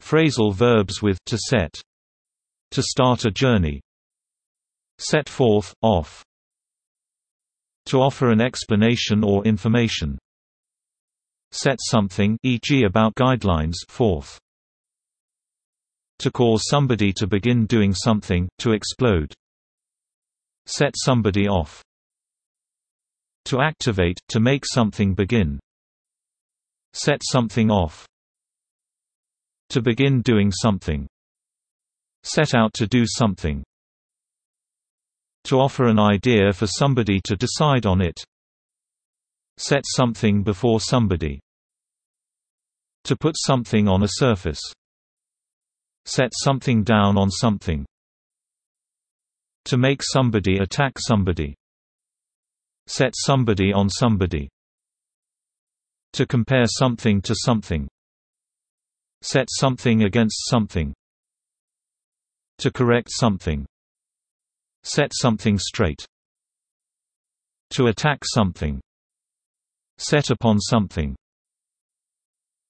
Phrasal verbs with to set. To start a journey. Set forth, off. To offer an explanation or information. Set something, e.g. about guidelines, forth. To cause somebody to begin doing something, to explode. Set somebody off. To activate, to make something begin. Set something off. To begin doing something. Set out to do something. To offer an idea for somebody to decide on it. Set something before somebody. To put something on a surface. Set something down on something. To make somebody attack somebody. Set somebody on somebody. To compare something to something. Set something against something. To correct something. Set something straight. To attack something. Set upon something.